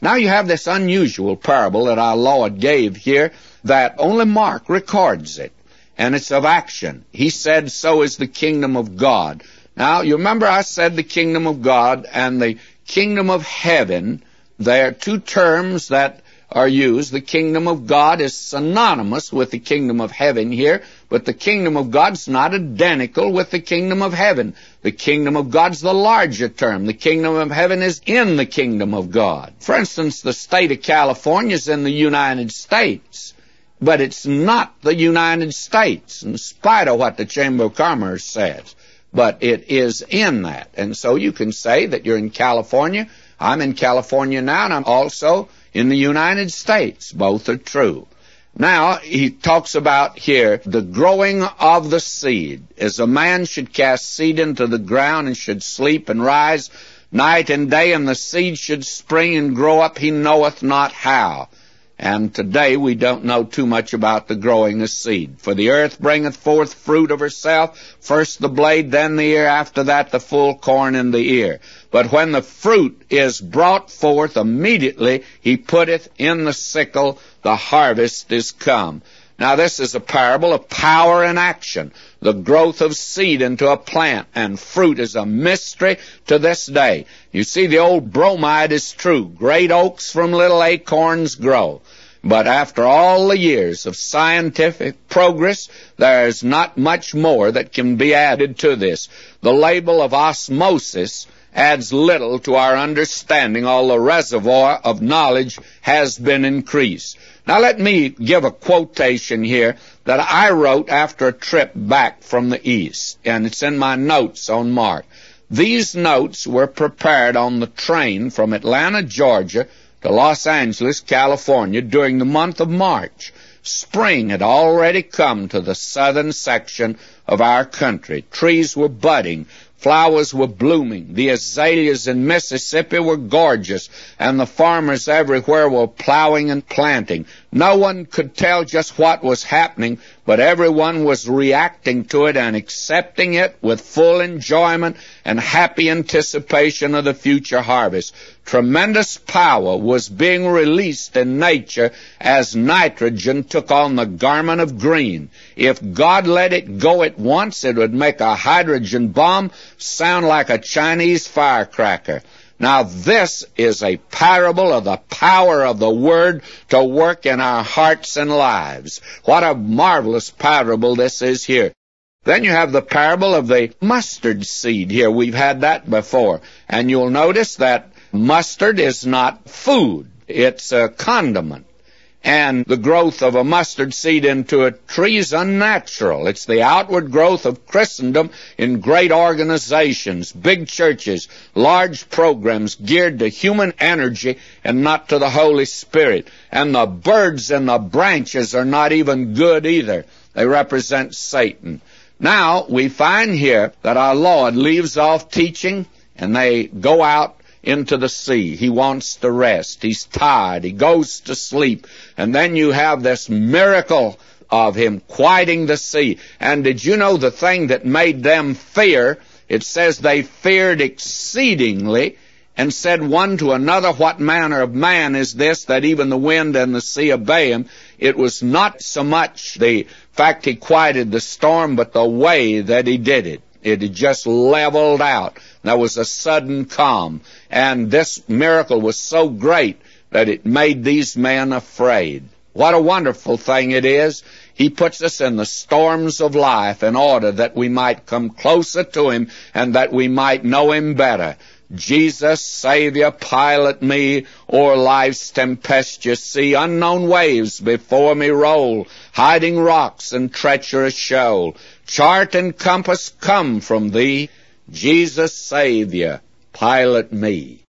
Now you have this unusual parable that our Lord gave here that only Mark records it, and it's of action. He said, so is the kingdom of God. Now, you remember I said the kingdom of God and the kingdom of heaven, they are two terms that are used. The kingdom of God is synonymous with the kingdom of heaven here, but the kingdom of God's not identical with the kingdom of heaven. The kingdom of God's the larger term. The kingdom of heaven is in the kingdom of God. For instance, the state of California is in the United States, but it's not the United States, in spite of what the Chamber of Commerce says. But it is in that. And so you can say that you're in California. I'm in California now, and I'm also in the United States. Both are true. Now, he talks about here the growing of the seed. As a man should cast seed into the ground and should sleep and rise night and day, and the seed should spring and grow up, he knoweth not how. And today we don't know too much about the growing of seed. For the earth bringeth forth fruit of herself, first the blade, then the ear, after that the full corn in the ear. But when the fruit is brought forth, immediately he putteth in the sickle, the harvest is come. Now this is a parable of power and action, the growth of seed into a plant, and fruit is a mystery to this day. You see, the old bromide is true. Great oaks from little acorns grow. But after all the years of scientific progress, there's not much more that can be added to this. The label of osmosis adds little to our understanding. All the reservoir of knowledge has been increased. Now let me give a quotation here that I wrote after a trip back from the East, and it's in my notes on Mark. These notes were prepared on the train from Atlanta, Georgia, to Los Angeles, California, during the month of March. Spring had already come to the southern section of our country. Trees were budding. Flowers were blooming. The azaleas in Mississippi were gorgeous, and the farmers everywhere were plowing and planting. No one could tell just what was happening, but everyone was reacting to it and accepting it with full enjoyment and happy anticipation of the future harvest. Tremendous power was being released in nature as nitrogen took on the garment of green. If God let it go at once, it would make a hydrogen bomb sound like a Chinese firecracker. Now this is a parable of the power of the Word to work in our hearts and lives. What a marvelous parable this is here. Then you have the parable of the mustard seed here. We've had that before. And you'll notice that mustard is not food. It's a condiment. And the growth of a mustard seed into a tree is unnatural. It's the outward growth of Christendom in great organizations, big churches, large programs geared to human energy and not to the Holy Spirit. And the birds in the branches are not even good either. They represent Satan. Now, we find here that our Lord leaves off teaching, and they go out into the sea. He wants to rest. He's tired. He goes to sleep. And then you have this miracle of him quieting the sea. And did you know the thing that made them fear? It says they feared exceedingly and said one to another, what manner of man is this that even the wind and the sea obey him? It was not so much the fact he quieted the storm, but the way that he did it. It had just leveled out. There was a sudden calm. And this miracle was so great that it made these men afraid. What a wonderful thing it is. He puts us in the storms of life in order that we might come closer to Him and that we might know Him better. Jesus, Savior, pilot me o'er life's tempestuous sea. Unknown waves before me roll, hiding rocks and treacherous shoal. Chart and compass come from Thee. Jesus, Savior, pilot me.